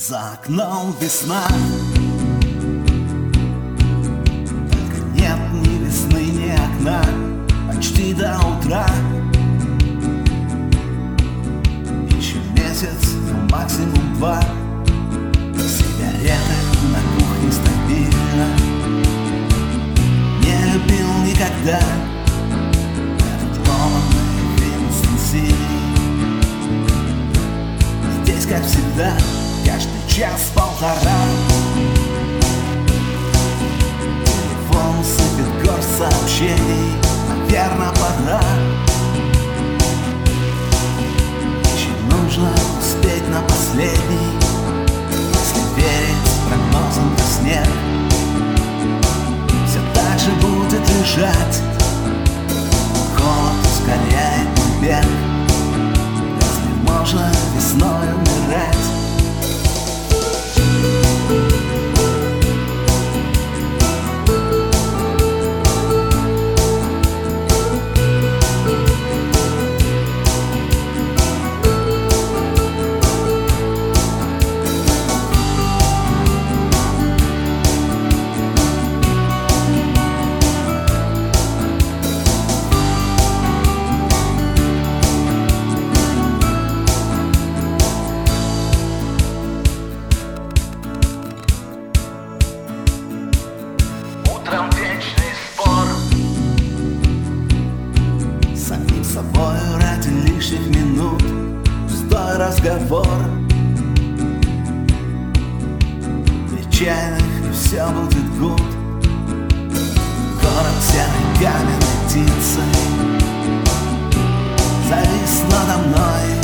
За окном весна, только нет ни весны, ни окна. Почти до утра, еще месяц, максимум два. Сигареты на кухне стабильно. Не любил никогда этот ломаный Винстон синий. Здесь, как всегда, каждый час-полтора телефон сыпет горсть сообщений. Наверно, пора. Еще нужно успеть на последний, если верить прогнозам на снег. Все так же будет лежать, холод ускоряет мой бег. Разве можно весной умирать? Вечный спор с самим собой ради лишних минут. Пустой разговор при чайных, и все будет гуд. Город серой каменной птицей завис надо мной.